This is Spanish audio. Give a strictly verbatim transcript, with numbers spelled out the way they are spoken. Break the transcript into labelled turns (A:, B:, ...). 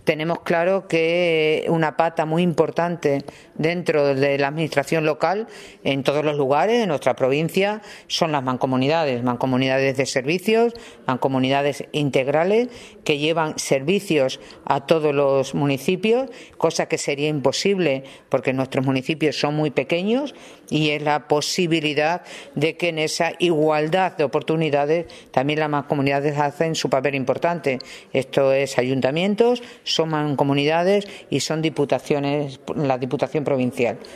A: tenemos claro que una pata muy importante dentro de la administración local, en todos los lugares, en nuestra provincia, son las mancomunidades, mancomunidades de servicios, mancomunidades integrales, que llevan servicios a todos los municipios, cosa que sería imposible porque nuestros municipios son muy pequeños, y es la posibilidad de que en esa igualdad de oportunidades también las mancomunidades hacen su papel importante. Esto es ayuntamientos, son mancomunidades y son diputaciones, la Diputación Provincial.